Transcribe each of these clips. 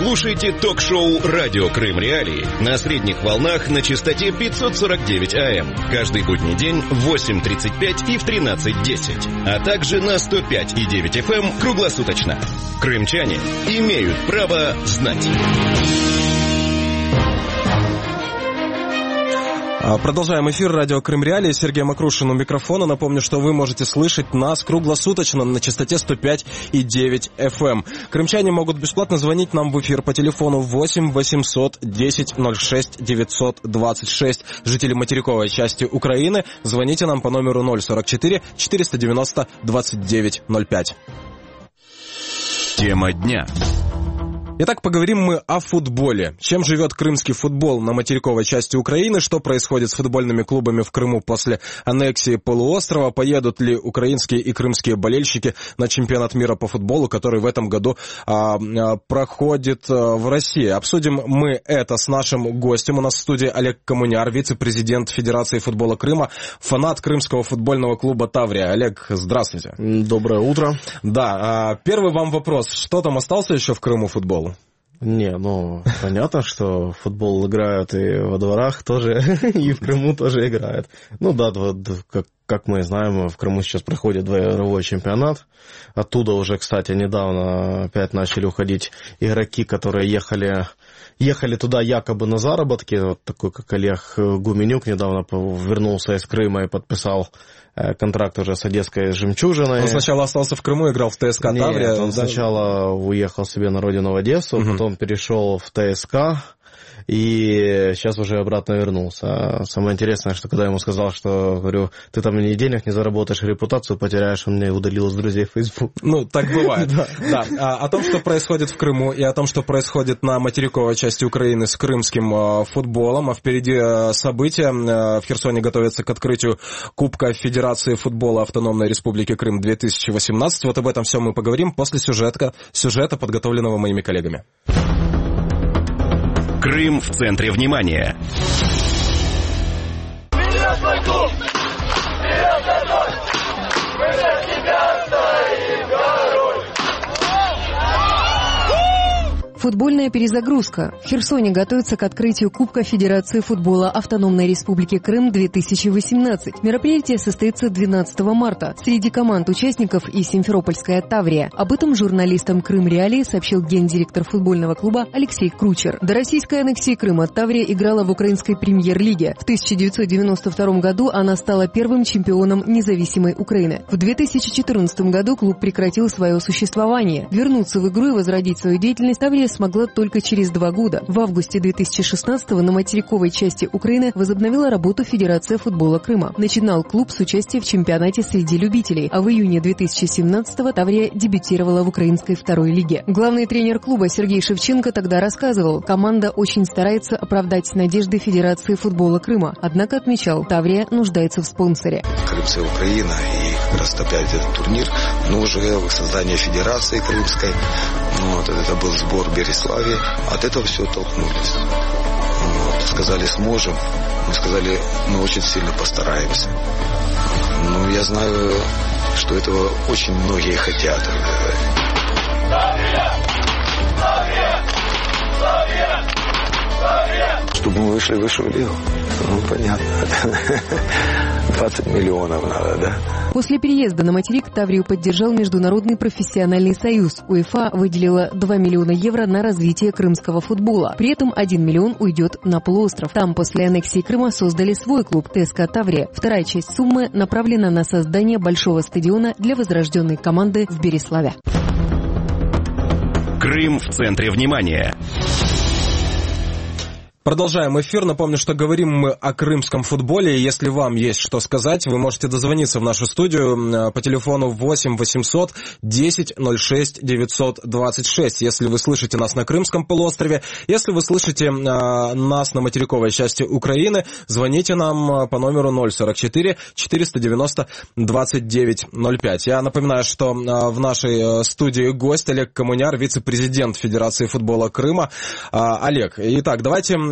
Слушайте ток-шоу «Радио Крым Реалии» на средних волнах на частоте 549 АМ. Каждый будний день в 8:35 и в 13:10. А также на 105,9 FM круглосуточно. Крымчане имеют право знать. Продолжаем эфир радио Крым Реалии. Сергей Макрушин у микрофона. Напомню, что вы можете слышать нас круглосуточно на частоте 105,9 FM. Крымчане могут бесплатно звонить нам в эфир по телефону 8 800 10 06 926. Жители материковой части Украины, звоните нам по номеру 044 490 29 05. Тема дня. Итак, поговорим мы о футболе. Чем живет крымский футбол на материковой части Украины? Что происходит с футбольными клубами в Крыму после аннексии полуострова? Поедут ли украинские и крымские болельщики на чемпионат мира по футболу, который в этом году проходит в России? Обсудим мы это с нашим гостем. У нас в студии Олег Коммуняр, вице-президент Федерации футбола Крыма, фанат крымского футбольного клуба «Таврия». Олег, здравствуйте. Доброе утро. Да, первый вам вопрос. Что там остался еще в Крыму футболу? Не, понятно, что в футбол играют и во дворах тоже, и в Крыму тоже играют. Как мы знаем, в Крыму сейчас проходит двуяровой чемпионат. Оттуда уже, кстати, недавно опять начали уходить игроки, которые ехали туда якобы на заработки. Вот такой, как Олег Гуменюк, недавно вернулся из Крыма и подписал контракт уже с одесской «Жемчужиной». Он сначала остался в Крыму, играл в ТСК «Таврия». Нет, он сначала уехал себе на родину в Одессу, потом перешел в ТСК. И сейчас уже обратно вернулся. Самое интересное, что когда я ему сказал, что, говорю, ты там ни денег не заработаешь, репутацию потеряешь, он меня удалил с друзей в Facebook. Так бывает. Да. О том, что происходит в Крыму, и о том, что происходит на материковой части Украины с крымским футболом. А впереди события. В Херсоне готовится к открытию Кубка Федерации футбола Автономной Республики Крым 2018. Вот об этом все мы поговорим после сюжета, подготовленного моими коллегами. Крым в центре внимания. Вперед, мой клуб! Вперед, народ! Мы за тебя стоим горой! Футбольная перезагрузка. В Херсоне готовится к открытию Кубка Федерации футбола Автономной Республики Крым 2018. Мероприятие состоится 12 марта. Среди команд-участников и симферопольская «Таврия». Об этом журналистам Крым Реалии сообщил гендиректор футбольного клуба Алексей Кручер. До российской аннексии Крыма «Таврия» играла в украинской премьер-лиге. В 1992 году она стала первым чемпионом независимой Украины. В 2014 году клуб прекратил свое существование. Вернуться в игру и возродить свою деятельность «Таврия» смогла только через 2 года. В августе 2016-го на материковой части Украины возобновила работу Федерация футбола Крыма. Начинал клуб с участия в чемпионате среди любителей, а в июне 2017-го «Таврия» дебютировала в украинской второй лиге. Главный тренер клуба Сергей Шевченко тогда рассказывал, команда очень старается оправдать надежды Федерации футбола Крыма, однако отмечал, «Таврия» нуждается в спонсоре. Крымская Украина и как раз опять этот турнир, но уже создание Федерации Крымской, это был сбор в Береславе, от этого все толкнулись. Сказали, сможем, мы сказали, мы очень сильно постараемся. Я знаю, что этого очень многие хотят. Чтобы мы вышли в высшую лигу, понятно, 20 миллионов надо, да? После переезда на материк «Таврию» поддержал Международный профессиональный союз. УЕФА выделила 2 миллиона евро на развитие крымского футбола. При этом 1 миллион уйдет на полуостров. Там после аннексии Крыма создали свой клуб ТСК «Таврия». Вторая часть суммы направлена на создание большого стадиона для возрожденной команды в Береславе. Крым в центре внимания. Продолжаем эфир. Напомню, что говорим мы о крымском футболе. Если вам есть что сказать, вы можете дозвониться в нашу студию по телефону 8 800 10 06 926. Если вы слышите нас на Крымском полуострове, если вы слышите нас на материковой части Украины, звоните нам по номеру 044 490 29 05. Я напоминаю, что в нашей студии гость Олег Коммуняр, вице-президент Федерации футбола Крыма. Олег, итак, давайте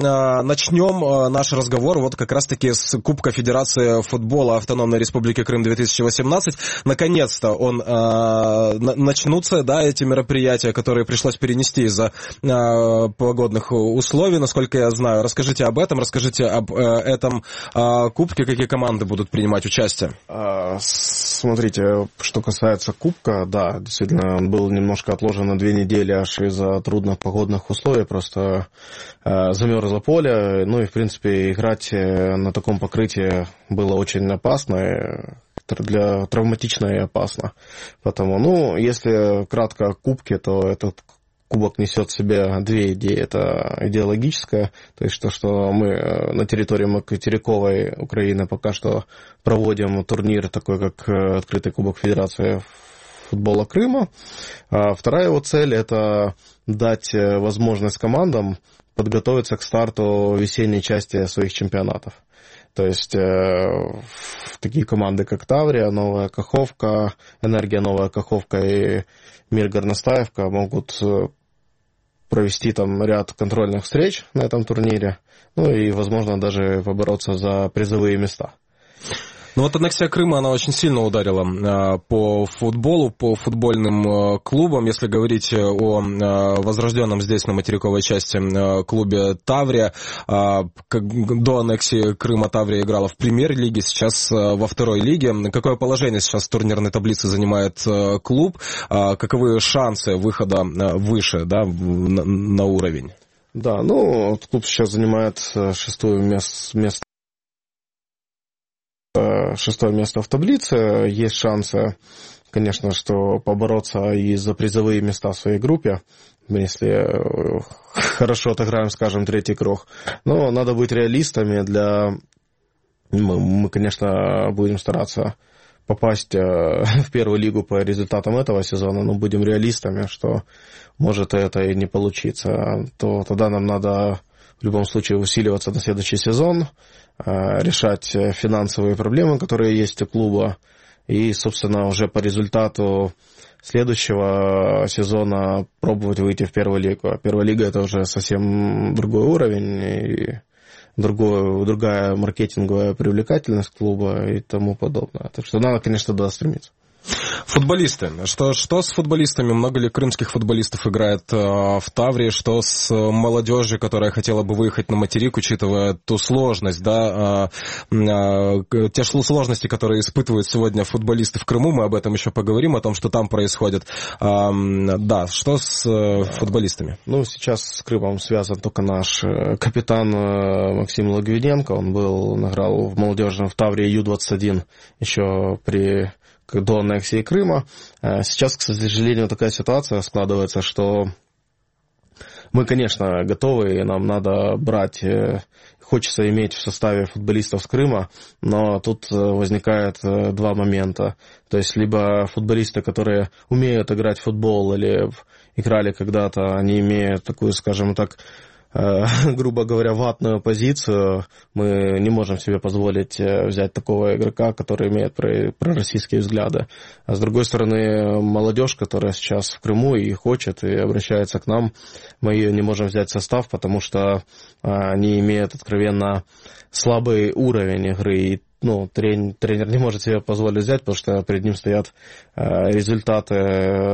начнем наш разговор вот как раз-таки с Кубка Федерации футбола Автономной Республики Крым 2018. Наконец-то начнутся, да, эти мероприятия, которые пришлось перенести из-за погодных условий, насколько я знаю. Расскажите об этом, расскажите об этом кубке, какие команды будут принимать участие. Смотрите, что касается кубка, да, действительно, он был немножко отложен на 2 недели аж из-за трудных погодных условий, просто замерзло поле, ну и, в принципе, играть на таком покрытии было очень опасно, травматично и опасно. Поэтому, ну, если кратко о кубке, то этот кубок несет в себе 2 идеи. Это идеологическая, то есть то, что мы на территории материковой Украины пока что проводим турнир такой, как открытый Кубок Федерации футбола Крыма. А вторая его цель – это дать возможность командам подготовиться к старту весенней части своих чемпионатов. То есть такие команды, как Таврия, Новая Каховка, Энергия Новая Каховка и Мир Горностаевка могут провести там ряд контрольных встреч на этом турнире, ну и, возможно, даже побороться за призовые места. Ну вот аннексия Крыма, она очень сильно ударила по футболу, по футбольным клубам. Если говорить о возрожденном здесь на материковой части клубе Таврия, до аннексии Крыма Таврия играла в премьер-лиге, сейчас во второй лиге. Какое положение сейчас в турнирной таблице занимает клуб? Каковы шансы выхода выше, да, на уровень? Да, ну, клуб сейчас занимает 6-е место в таблице. Есть шансы, конечно, что побороться и за призовые места в своей группе, если хорошо отыграем, скажем, 3-й круг. Но надо быть реалистами. Мы, конечно, будем стараться попасть в первую лигу по результатам этого сезона, но будем реалистами, что может это и не получиться. То тогда нам надо в любом случае усиливаться на следующий сезон, решать финансовые проблемы, которые есть у клуба, и, собственно, уже по результату следующего сезона пробовать выйти в первую лигу. А первая лига – это уже совсем другой уровень, и другая маркетинговая привлекательность клуба и тому подобное. Так что надо, конечно, туда стремиться. Футболисты. Что с футболистами? Много ли крымских футболистов играет в Таврии? Что с молодежью, которая хотела бы выехать на материк, учитывая ту сложность, да, те сложности, которые испытывают сегодня футболисты в Крыму? Мы об этом еще поговорим, о том, что там происходит. Да, что с футболистами? Ну, сейчас с Крымом связан только наш капитан Максим Логвиненко. Он играл в молодежном в Таврии Ю-21 еще до аннексии Крыма. Сейчас, к сожалению, такая ситуация складывается, что мы, конечно, готовы, и нам надо брать, хочется иметь в составе футболистов с Крыма, но тут возникает 2 момента. То есть, либо футболисты, которые умеют играть в футбол или играли когда-то, они имеют такую, скажем так, грубо говоря, ватную позицию. Мы не можем себе позволить взять такого игрока, который имеет пророссийские взгляды. А с другой стороны, молодежь, которая сейчас в Крыму и хочет, и обращается к нам, мы ее не можем взять в состав, потому что они имеют откровенно слабый уровень игры, и тренер не может себе позволить взять, потому что перед ним стоят результаты,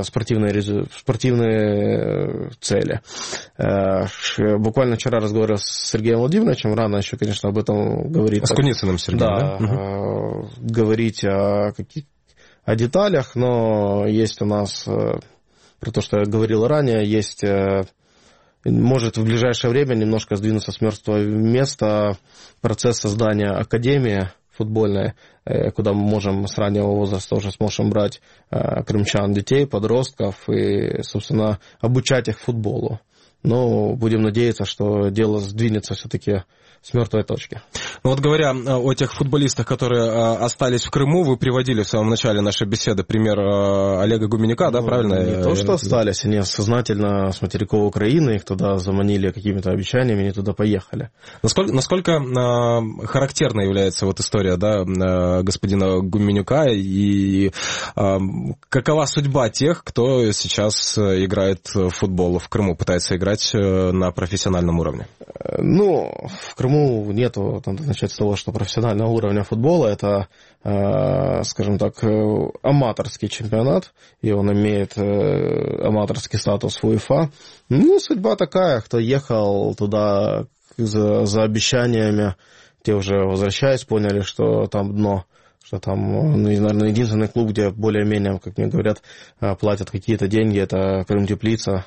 спортивные цели. Буквально вчера разговаривал с Сергеем Владимировичем, рано еще, конечно, об этом говорить. С Куницыным Сергеем, да? Говорить о деталях, но есть у нас, про то, что я говорил ранее, есть... Может в ближайшее время немножко сдвинуться с мертвого места процесс создания академии футбольной, куда мы можем с раннего возраста уже сможем брать крымчан, детей, подростков и, собственно, обучать их футболу. Но будем надеяться, что дело сдвинется все-таки с мертвой точки. Ну вот говоря о тех футболистах, которые остались в Крыму, вы приводили в самом начале нашей беседы пример Олега Гуменюка, да, правильно? Не то, что остались, они сознательно с материковой Украины, их туда заманили какими-то обещаниями, они туда поехали. Насколько характерна является вот история, да, господина Гуменюка, и какова судьба тех, кто сейчас играет в футбол в Крыму, пытается играть на профессиональном уровне? Ну, в Крыму нету, надо начать с того, что профессионального уровня футбола, это, скажем так, аматорский чемпионат, и он имеет аматорский статус в УЕФА. Ну, судьба такая, кто ехал туда за обещаниями, те уже возвращаясь, поняли, что там дно, что там, ну, наверное, единственный клуб, где более-менее, как мне говорят, платят какие-то деньги, это Крым-Теплица.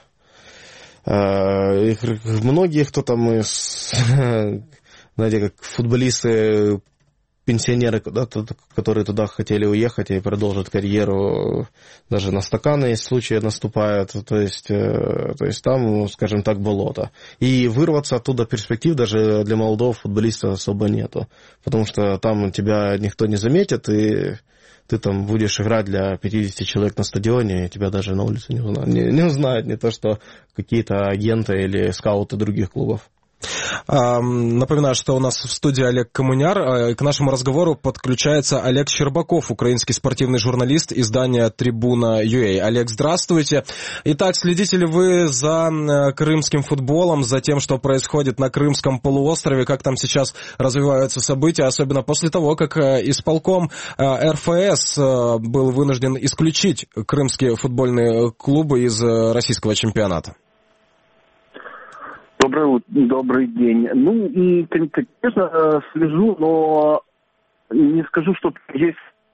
Многие, кто там, знаете, как футболисты, пенсионеры, которые туда хотели уехать и продолжить карьеру, даже на стаканы есть случаи наступают, то есть там, скажем так, болото. И вырваться оттуда перспектив даже для молодого футболиста особо нету, потому что там тебя никто не заметит, и ты там будешь играть для 50 человек на стадионе, и тебя даже на улице не узнают, не то что какие-то агенты или скауты других клубов. Напоминаю, что у нас в студии Олег Коммуняр. К нашему разговору подключается Олег Щербаков, украинский спортивный журналист издания Трибуна.ua. Олег, здравствуйте. Итак, следите ли вы за крымским футболом, за тем, что происходит на Крымском полуострове, как там сейчас развиваются события, особенно после того, как исполком РФС был вынужден исключить крымские футбольные клубы из российского чемпионата? Добрый день. Ну, конечно, слежу, но не скажу, что есть.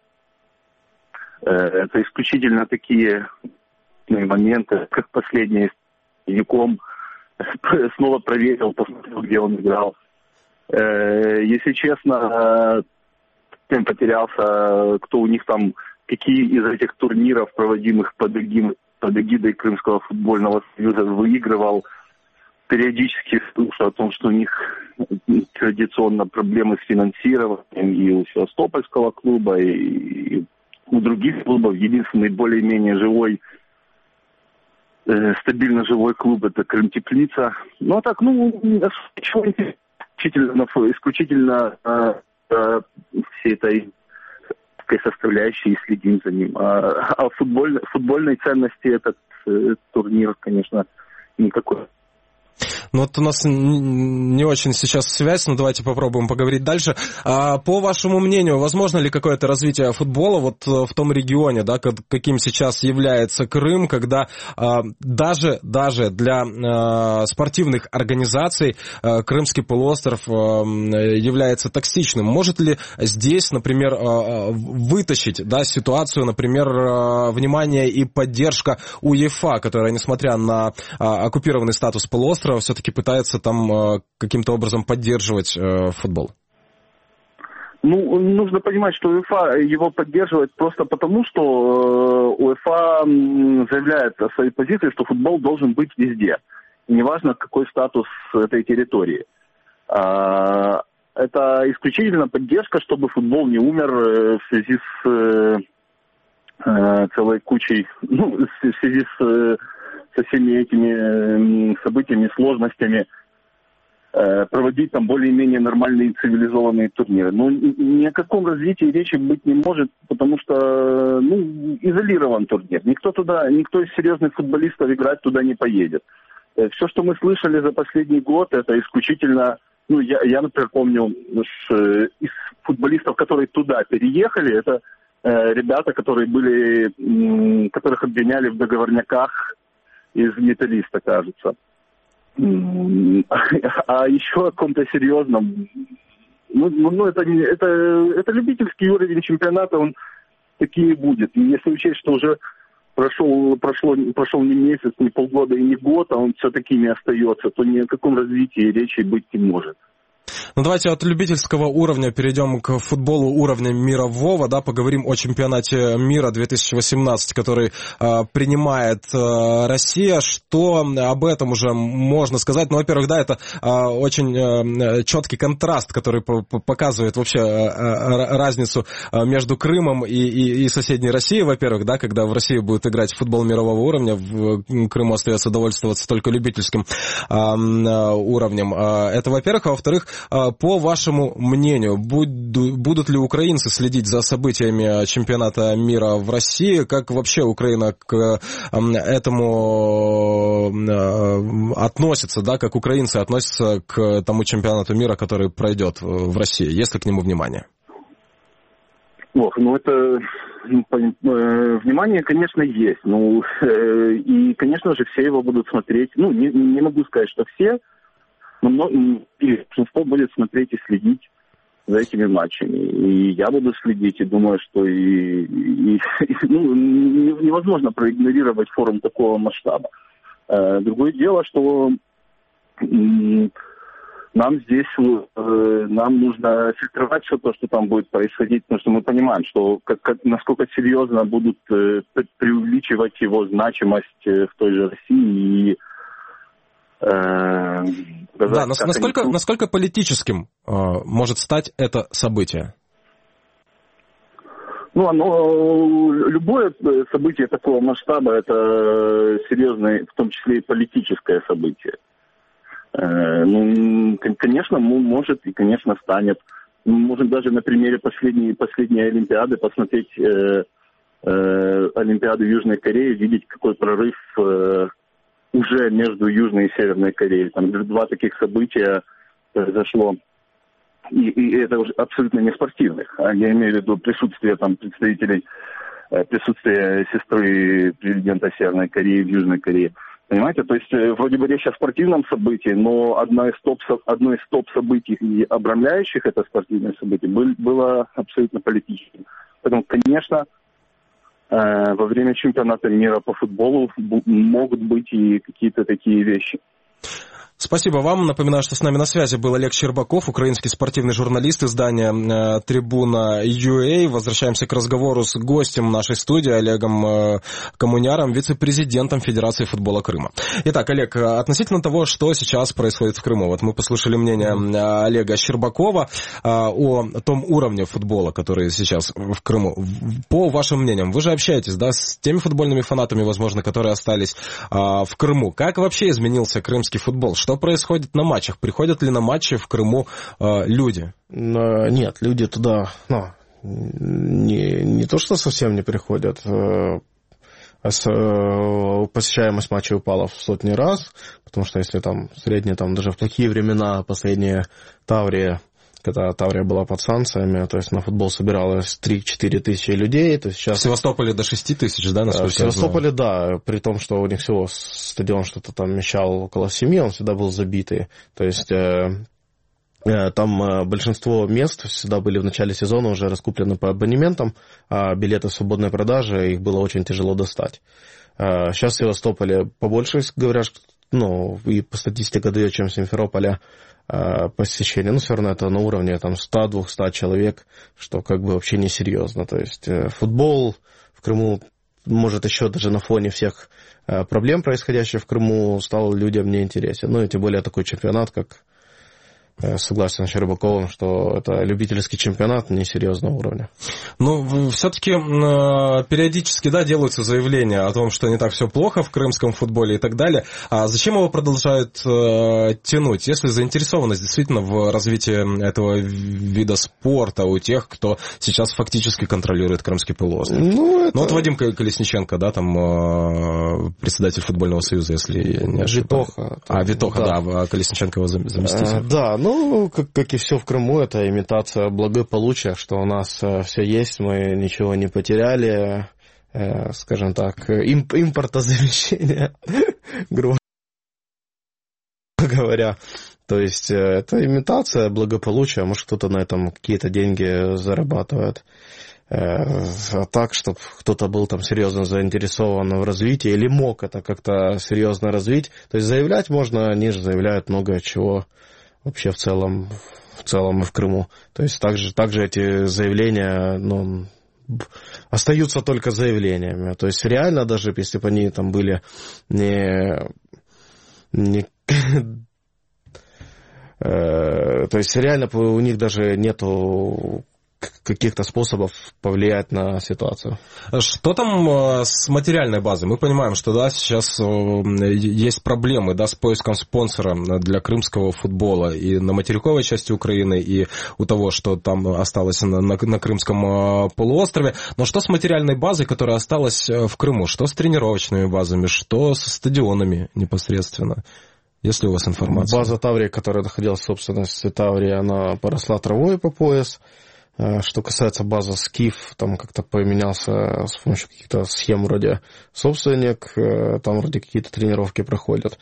Это исключительно такие моменты, как последний с Яком. Снова проверил, посмотрел, где он играл. Если честно, потерялся, кто у них там, какие из этих турниров, проводимых под эгидой Крымского футбольного союза, выигрывал. Периодически слышу о том, что у них традиционно проблемы с финансированием и у Севастопольского клуба, и у других клубов. Единственный более-менее живой, стабильно живой клуб — это Крым-Теплица. Ну, а так, исключительно всей этой составляющей следим за ним. А футбольной ценности этот турнир, конечно, никакой. Ну, вот у нас не очень сейчас связь, но давайте попробуем поговорить дальше. По вашему мнению, возможно ли какое-то развитие футбола вот в том регионе, да, каким сейчас является Крым, когда даже для спортивных организаций Крымский полуостров является токсичным? Может ли здесь, например, вытащить, да, ситуацию, например, внимание и поддержка УЕФА, которая, несмотря на оккупированный статус полуострова, все-таки пытается там каким-то образом поддерживать футбол? Ну, нужно понимать, что УЕФА его поддерживает просто потому, что УЕФА заявляет о своей позиции, что футбол должен быть везде. Неважно, какой статус этой территории. Это исключительно поддержка, чтобы футбол не умер в связи с целой кучей, в связи со всеми этими событиями, сложностями, проводить там более-менее нормальные цивилизованные турниры. Но ни о каком развитии речи быть не может, потому что, изолирован турнир. Никто из серьезных футболистов играть туда не поедет. Все, что мы слышали за последний год, это исключительно, я, например, помню, из футболистов, которые туда переехали, это ребята, которых обвиняли в договорняках из «Металлиста», кажется. А еще о каком-то серьезном... это любительский уровень чемпионата, он таким и будет. И если учесть, что уже прошел не месяц, не полгода и не год, а он все таким и остается, то ни о каком развитии речи быть не может. Ну, давайте от любительского уровня перейдем к футболу уровня мирового, да, поговорим о чемпионате мира 2018, который принимает Россия. Что об этом уже можно сказать? Ну, во-первых, да, это очень четкий контраст, который показывает вообще разницу между Крымом и соседней Россией, во-первых, да, когда в России будет играть футбол мирового уровня, в Крыму остается довольствоваться только любительским уровнем. Это, во-первых. А во-вторых, по вашему мнению, будут ли украинцы следить за событиями чемпионата мира в России? Как вообще Украина к этому относится, да, как украинцы относятся к тому чемпионату мира, который пройдет в России? Есть ли к нему внимание? Это внимание, конечно, есть. И, конечно же, все его будут смотреть. Не могу сказать, что все, но большинство будет смотреть и следить за этими матчами. И я буду следить, и думаю, что невозможно проигнорировать форум такого масштаба. Другое дело, что нам нужно фильтровать все то, что там будет происходить, потому что мы понимаем, что насколько серьезно будут преувеличивать его значимость в той же России. Насколько политическим может стать это событие? Любое событие такого масштаба – это серьезное, в том числе и политическое событие. Конечно, может и, конечно, станет. Можем даже на примере последней Олимпиады посмотреть Олимпиаду Южной Кореи, видеть, какой прорыв уже между Южной и Северной Кореей. Там 2 таких события произошло. И это уже абсолютно не спортивных. Я имею в виду присутствие сестры президента Северной Кореи в Южной Корее. Понимаете, то есть вроде бы речь о спортивном событии, но одно из топ-событий, обрамляющих это спортивное событие, было абсолютно политическим. Поэтому, конечно, во время чемпионата мира по футболу могут быть и какие-то такие вещи. Спасибо вам. Напоминаю, что с нами на связи был Олег Щербаков, украинский спортивный журналист издания «Трибуна.ua». Возвращаемся к разговору с гостем нашей студии Олегом Коммуняром, вице-президентом Федерации футбола Крыма. Итак, Олег, относительно того, что сейчас происходит в Крыму. Вот мы послушали мнение Олега Щербакова о том уровне футбола, который сейчас в Крыму. По вашим мнениям, вы же общаетесь, да, с теми футбольными фанатами, возможно, которые остались в Крыму. Как вообще изменился крымский футбол? Что происходит на матчах? Приходят ли на матчи в Крыму люди? Нет, люди туда не то, что совсем не приходят. Посещаемость матчей упала в сотни раз, потому что если там средние, даже в такие времена, последние Таврия, когда Таврия была под санкциями, то есть на футбол собиралось 3-4 тысячи людей. То есть сейчас... В Севастополе до 6 тысяч, да, насколько в Севастополе, да, при том, что у них всего стадион что-то там вмещал около 7, он всегда был забитый. То есть там большинство мест всегда были в начале сезона уже раскуплены по абонементам, а билеты в свободной продаже, их было очень тяжело достать. Сейчас в Севастополе побольше, говорят, и по статистике дает, чем в Симферополе, посещение, но все равно это на уровне 100-200 человек, что вообще несерьезно. То есть футбол в Крыму, может, еще даже на фоне всех проблем, происходящих в Крыму, стал людям неинтересен. И тем более такой чемпионат, как, согласен с Щербаковым, что это любительский чемпионат несерьезного уровня. Все-таки периодически, делаются заявления о том, что не так все плохо в крымском футболе и так далее. А зачем его продолжают тянуть, если заинтересованность действительно в развитии этого вида спорта у тех, кто сейчас фактически контролирует Крымский полуостров? Вадим Колесниченко, председатель футбольного союза, если не ошибаюсь. Витоха, а Колесниченко его заместитель. Да, как и все в Крыму, это имитация благополучия, что у нас все есть, мы ничего не потеряли, скажем так, импортозамещение, грубо говоря. То есть это имитация благополучия, может, кто-то на этом какие-то деньги зарабатывает. А так, чтобы кто-то был серьезно заинтересован в развитии или мог это как-то серьезно развить. То есть заявлять можно, они же заявляют много чего. Вообще в целом и в Крыму. То есть также эти заявления, остаются только заявлениями. То есть реально, даже если бы они были то есть реально у них даже нету каких-то способов повлиять на ситуацию. Что там с материальной базой? Мы понимаем, что да, сейчас есть проблемы, да, с поиском спонсора для крымского футбола и на материковой части Украины, и у того, что там осталось на Крымском полуострове. Но что с материальной базой, которая осталась в Крыму? Что с тренировочными базами? Что со стадионами непосредственно? Есть ли у вас информация? База Таврии, которая находилась в собственности Таврии, она поросла травой по пояс. Что касается базы Скиф, там как-то поменялся с помощью каких-то схем вроде собственник, там вроде какие-то тренировки проходят.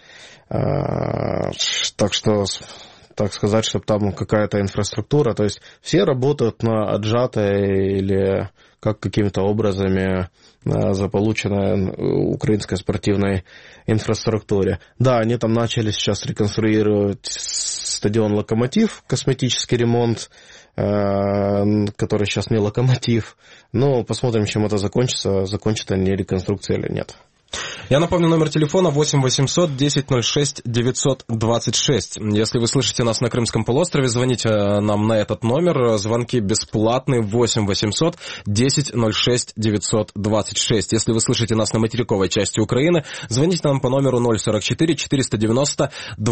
Так что, так сказать, чтобы там какая-то инфраструктура, то есть все работают на отжатой или как какими-то образами заполученной украинской спортивной инфраструктуре. Да, они там начали сейчас реконструировать стадион «Локомотив», косметический ремонт, который сейчас не «Локомотив». Но посмотрим, чем это закончится, закончат они реконструкция или нет. Я напомню, номер телефона 8 800 1006 926. Если вы слышите нас на Крымском полуострове, звоните нам на этот номер. Звонки бесплатные 8 800 1006 926. Если вы слышите нас на материковой части Украины, звоните нам по номеру 044 490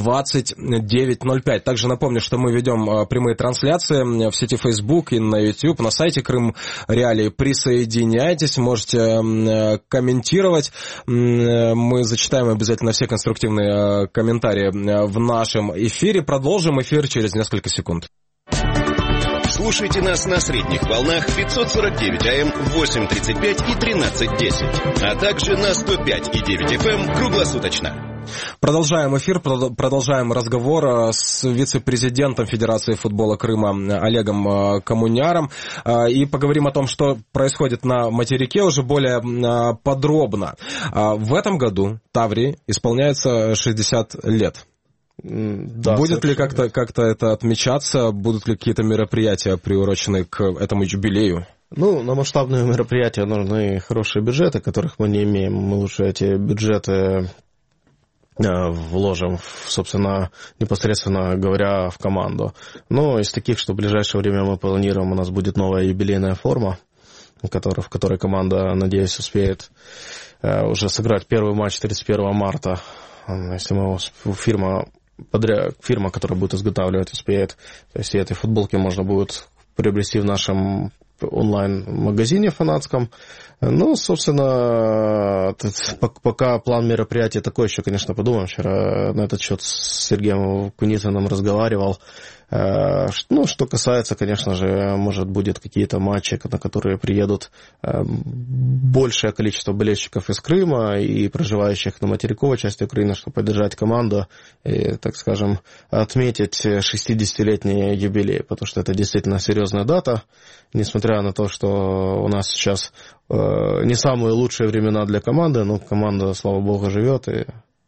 2905. Также напомню, что мы ведем прямые трансляции в сети Facebook и на YouTube, на сайте Крым Реалии. Присоединяйтесь, можете комментировать. Мы зачитаем обязательно все конструктивные комментарии в нашем эфире. Продолжим эфир через несколько секунд. Слушайте нас на средних волнах 549 АМ, 8.35 и 13.10, а также на 105,9 FM круглосуточно. Продолжаем эфир, продолжаем разговор с вице-президентом Федерации футбола Крыма Олегом Коммуняром и поговорим о том, что происходит на материке уже более подробно. В этом году Таврии исполняется 60 лет. Да, будет ли как-то это отмечаться? Будут ли какие-то мероприятия, приуроченные к этому юбилею? Ну, на масштабные мероприятия нужны хорошие бюджеты, которых мы не имеем. Мы лучше эти бюджеты вложим, собственно, непосредственно говоря, в команду. Но из таких, что в ближайшее время мы планируем, у нас будет новая юбилейная форма, в которой команда, надеюсь, успеет уже сыграть первый матч 31 марта. Если мы фирма, которая будет изготавливать, успеет. То есть этой футболки можно будет приобрести в нашем онлайн-магазине фанатском. Ну, собственно, пока план мероприятия такой, еще, конечно, подумаем. Вчера на этот счет с Сергеем Куницыным разговаривал. Ну, что касается, конечно же, может, будет какие-то матчи, на которые приедут большее количество болельщиков из Крыма и проживающих на материковой части Украины, чтобы поддержать команду и, так скажем, отметить 60-летний юбилей, потому что это действительно серьезная дата, несмотря на то, что у нас сейчас не самые лучшие времена для команды, но команда, слава богу, живет и...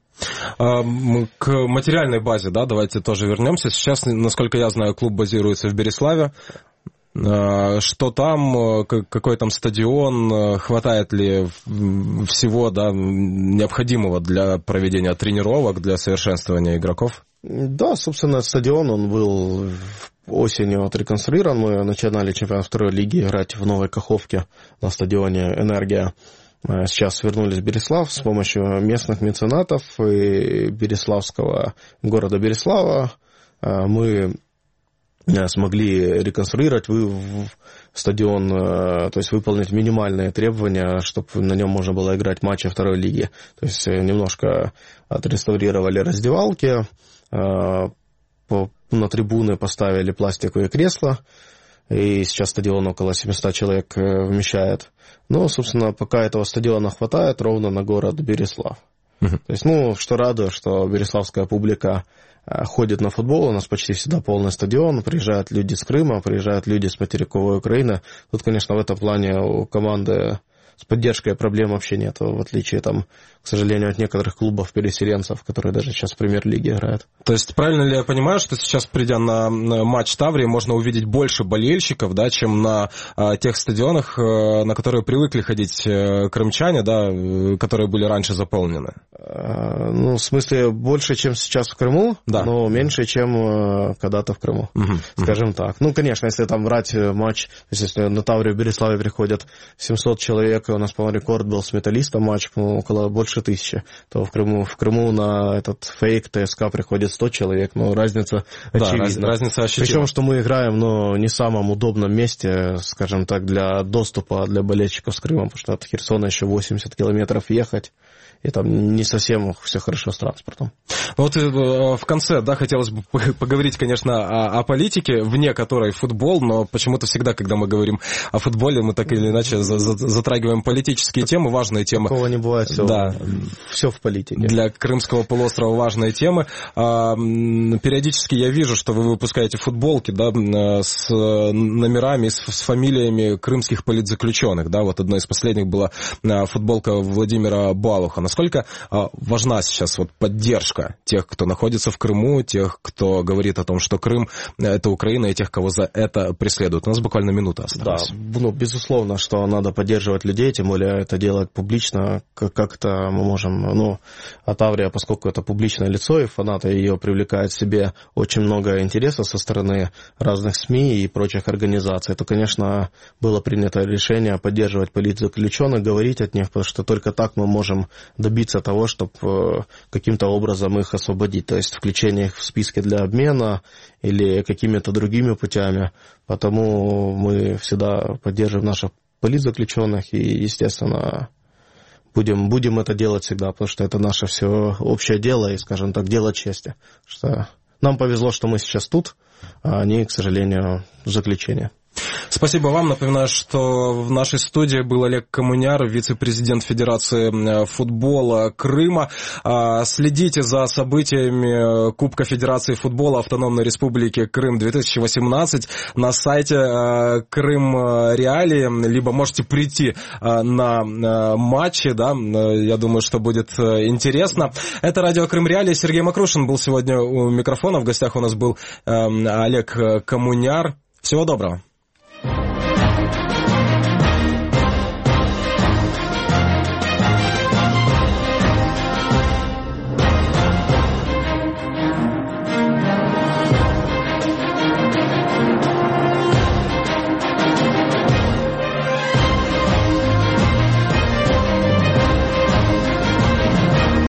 К материальной базе, да, давайте тоже вернемся. Сейчас, насколько я знаю, клуб базируется в Береславе. Что там, какой там стадион, хватает ли всего, да, необходимого для проведения тренировок, для совершенствования игроков? Да, собственно, стадион, он был осенью отреконструирован. Мы начинали чемпионат второй лиги играть в Новой Каховке на стадионе «Энергия». Сейчас вернулись в Береслав с помощью местных меценатов и береславского города Береслава. Мы смогли реконструировать стадион, то есть выполнить минимальные требования, чтобы на нем можно было играть матчи второй лиги. То есть немножко отреставрировали раздевалки, на трибуны поставили пластиковые кресла, и сейчас стадион около 700 человек вмещает. Но, собственно, пока этого стадиона хватает ровно на город Береслав. То есть, ну, что радует, что береславская публика ходит на футбол, у нас почти всегда полный стадион, приезжают люди с Крыма, приезжают люди с материковой Украины. Тут, конечно, в этом плане у команды с поддержкой проблем вообще нет, в отличие, там, к сожалению, от некоторых клубов-переселенцев, которые даже сейчас в премьер-лиге играют. То есть правильно ли я понимаю, что сейчас, придя на матч Таврии, можно увидеть больше болельщиков, да, чем на тех стадионах, на которые привыкли ходить крымчане, да, которые были раньше заполнены? Ну, в смысле, больше, чем сейчас в Крыму, да, но меньше, чем когда-то в Крыму, скажем так. Ну, конечно, если там брать матч, если на Таврию в Береславе приходят 700 человек, у нас, по-моему, рекорд был с Металлистом матч, около больше 1000, то в Крыму на этот фейк ТСК приходит 100 человек, но разница очевидна. Да, разница ощутима. Причем, что мы играем, но не в самом удобном месте, скажем так, для доступа для болельщиков с Крыма, потому что от Херсона еще 80 километров ехать, и там не совсем все хорошо с транспортом. Вот в конце, да, хотелось бы поговорить, конечно, о политике, вне которой футбол, но почему-то всегда, когда мы говорим о футболе, мы так или иначе затрагиваем политические темы, важные темы. Такого не бывает, все в политике. Для Крымского полуострова важные темы. Периодически я вижу, что вы выпускаете футболки, да, с номерами, с фамилиями крымских политзаключенных, да, вот одна из последних была футболка Владимира Балуха. Насколько важна сейчас вот поддержка тех, кто находится в Крыму, тех, кто говорит о том, что Крым — это Украина, и тех, кого за это преследуют? У нас буквально минута осталась. Да, ну, безусловно, что надо поддерживать людей, тем более это делать публично, как-то мы можем, ну, а Таврия, поскольку это публичное лицо, и фанаты ее привлекают в себе очень много интереса со стороны разных СМИ и прочих организаций, то, конечно, было принято решение поддерживать политзаключенных, говорить от них, потому что только так мы можем добиться того, чтобы каким-то образом их освободить, то есть включение их в списки для обмена или какими-то другими путями. Потому мы всегда поддерживаем наших политзаключенных и, естественно, будем это делать всегда, потому что это наше все общее дело и, скажем так, дело чести. Что нам повезло, что мы сейчас тут, а они, к сожалению, в заключении. Спасибо вам. Напоминаю, что в нашей студии был Олег Коммуняр, вице-президент Федерации футбола Крыма. Следите за событиями Кубка Федерации футбола Автономной Республики Крым 2018 на сайте Крым Реалии, либо можете прийти на матчи, да, я думаю, что будет интересно. Это радио Крым Реалии. Сергей Макрушин был сегодня у микрофона. В гостях у нас был Олег Коммуняр. Всего доброго.